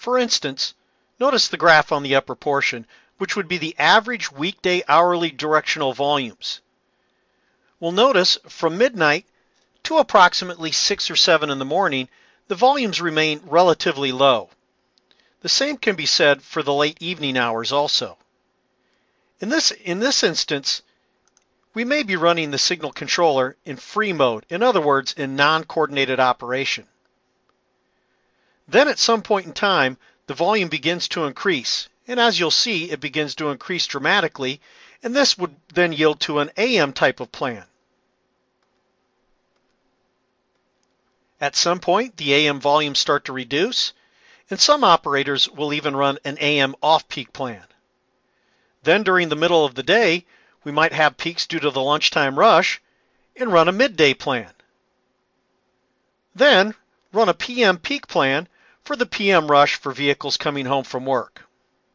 For instance, notice the graph on the upper portion, which would be the average weekday hourly directional volumes. We'll notice from midnight to approximately 6 or 7 in the morning, the volumes remain relatively low. The same can be said for the late evening hours also. In this instance, we may be running the signal controller in free mode, in other words, in non-coordinated operation. Then at some point in time, the volume begins to increase, and as you'll see, it begins to increase dramatically, and this would then yield to an AM type of plan. At some point, the AM volumes start to reduce, and some operators will even run an AM off-peak plan. Then during the middle of the day, we might have peaks due to the lunchtime rush and run a midday plan. Then run a PM peak plan for the PM rush for vehicles coming home from work.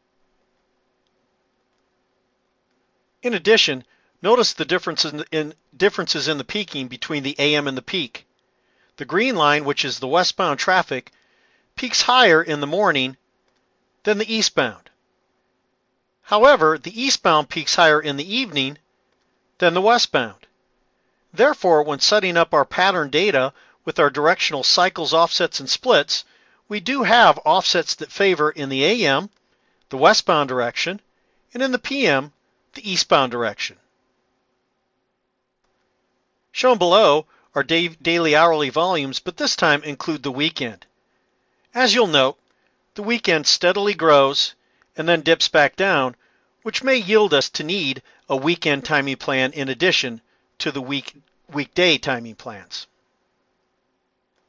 In addition, notice the differences in the peaking between the AM and the peak. The green line, which is the westbound traffic, peaks higher in the morning than the eastbound. However, the eastbound peaks higher in the evening than the westbound. Therefore, when setting up our pattern data with our directional cycles, offsets, and splits, we do have offsets that favor in the AM, the westbound direction, and in the PM, the eastbound direction. Shown below are daily hourly volumes, but this time include the weekend. As you'll note, the weekend steadily grows and then dips back down, which may yield us to need a weekend timing plan in addition to the weekday timing plans.